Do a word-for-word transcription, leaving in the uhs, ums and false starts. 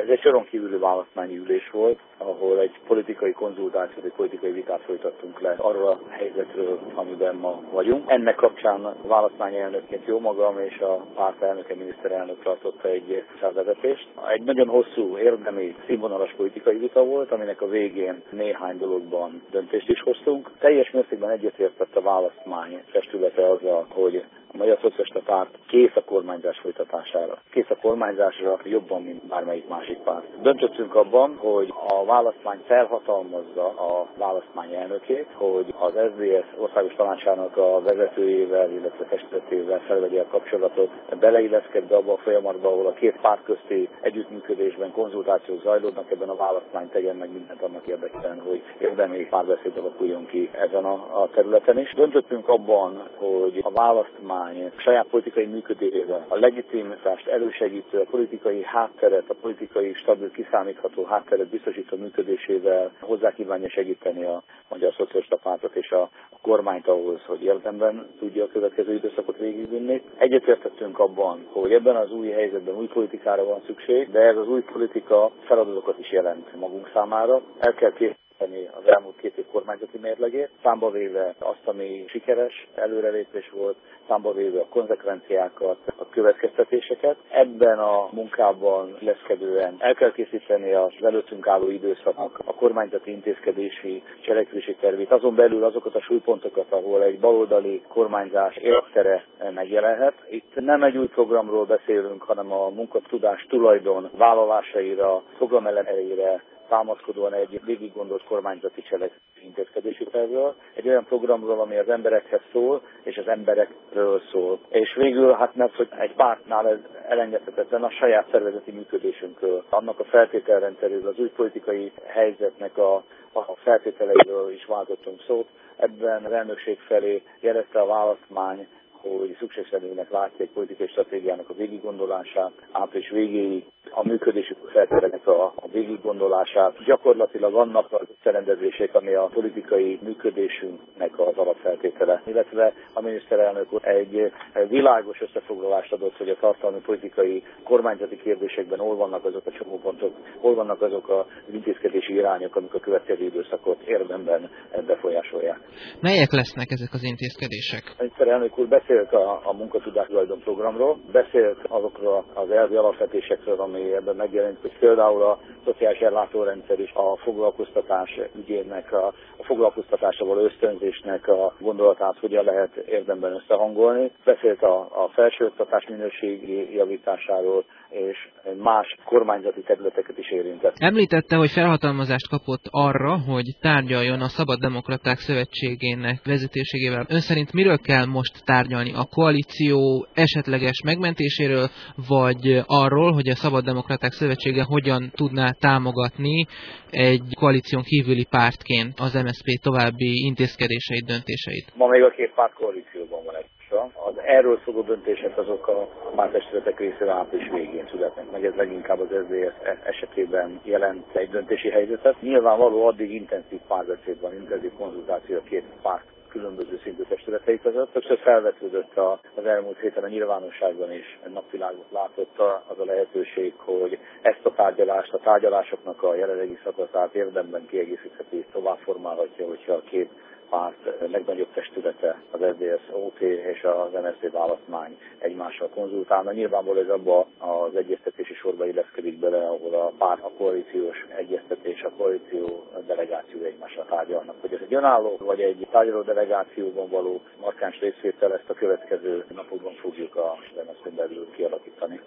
Ez egy soron kívüli választmányi ülés volt, ahol egy politikai konzultációt, egy politikai vitát folytattunk le arról a helyzetről, amiben ma vagyunk. Ennek kapcsán választmányi elnökként jó magam és a párt elnöke, miniszterelnök tartotta egy felvezetést. Egy nagyon hosszú, érdemi, színvonalas politikai vita volt, aminek a végén néhány dologban döntést is hoztunk. Teljes mértékben egyetértett a választmány testülete azzal, hogy a Magyar Szocialista Párt kész a kormányzás folytatására. Kész a kormányzásra jobban, mint bármelyik másik párt. Döntöttünk abban, hogy a választmány felhatalmazza a választmány elnökét, hogy az es zé dé es országos tanácsának a vezetőjével, illetve testületével felvegye a kapcsolatot, beleilleszkedve abba a folyamatba, ahol a két párt közti együttműködésben konzultációk zajlódnak, ebben a választmány tegyen meg mindent annak érdekében, hogy érdemi párbeszéd alakuljon ki ezen a, a területen is. Döntöttünk abban, hogy a választmány saját politikai működésével, a legitimitást elősegítő, a politikai hátteret, a politikai stabil, kiszámítható hátteret biztosító működésével hozzá kívánja segíteni a Magyar Szocialista Pártot és a kormányt ahhoz, hogy érdemben tudja a következő időszakot végigvinni. Egyetértettünk abban, hogy ebben az új helyzetben új politikára van szükség, de ez az új politika feladatokat is jelent magunk számára. El kell készíteni az elmúlt két év kormányzati mérlegét, számba véve azt, ami sikeres előrelépés volt, számba véve a konzekvenciákat, a következtetéseket. Ebben a munkában illeszkedően el kell készíteni az előttünk álló időszaknak a kormányzati intézkedési cselekvési tervét, azon belül azokat a súlypontokat, ahol egy baloldali kormányzás érdektere megjelenhet. Itt nem egy új programról beszélünk, hanem a munkatudás tulajdon vállalásaira, programelemeire támaszkodóan egy végig gondolt kormányzati cselekvési intézkedési tervről, egy olyan programról, ami az emberekhez szól, és az emberekről szól. És végül, hát mert hogy egy pártnál ez elengedhetetlen a saját szervezeti működésünkről, annak a feltételrendszeréről, az új politikai helyzetnek a, a feltételeiről is váltottunk szót. Ebben az elnökség felé jelezte a választmány, hogy szükségszerűnek látja egy politikai stratégiának a végiggondolását, április végéig a működési feltételeknek a, a végiggondolását, gyakorlatilag annak az szerendezések, ami a politikai működésünknek az alapfeltétele, illetve a miniszterelnök úr egy világos összefoglalást adott, hogy a tartalmi politikai kormányzati kérdésekben hol vannak azok a csomópontok, hol vannak azok az intézkedési irányok, amik a következő időszakot érdemben befolyásolják. Melyek lesznek ezek az intézkedések? A miniszterelnök úr beszélt a, a munkatudás tulajdon programról, beszélt azokról az elvi alapvetésekről, ami ebben megjelent, hogy például a szociális ellátórendszer is a foglalkoztatás ügyének, a, a foglalkoztatásra való ösztönzésnek a gondolatát hogyan lehet érdemben összehangolni. Beszélt a, a felsőoktatás minőségi javításáról, és más kormányzati területeket is érintett. Említette, hogy felhatalmazást kapott arra, hogy tárgyaljon a Szabad Demokraták Szövetségének vezetőségével. Ön szerint miről kell most tárgyalni? A koalíció esetleges megmentéséről, vagy arról, hogy a Szabad Demokraták Szövetsége hogyan tudná támogatni egy koalíción kívüli pártként az em es zé pé további intézkedéseit, döntéseit? Ma még a két párt koalícióban van egy. Az erről szóló döntések azok a párttestületek részéről április végén születnek meg, ez leginkább az es zé dé es esetében jelent egy döntési helyzetet. Nyilvánvaló addig intenzív párbeszéd van, intenzív konzultáció a két párt különböző szintű testületei között. Többször felvetődött az elmúlt héten a nyilvánosságban is napvilágot látott az a lehetőség, hogy ezt a tárgyalást, a tárgyalásoknak a jelenlegi szakaszát érdemben kiegészítheti, tovább formálhatja, hogyha a két párt legnagyobb testülete, az es zé dé es o té és az em es zé választmány egymással konzultálna. Nyilvánvalóan ez abba az egyeztetési sorba illeszkedik bele, ahol a párt, a koalíciós egyeztetés, a koalíció delegáció egymással tárgyalnak. Hogy ez egy önálló, vagy egy tárgyaló delegációban való markáns részvétel, ezt a következő napokban fogjuk az em es zé-n belül kialakítani.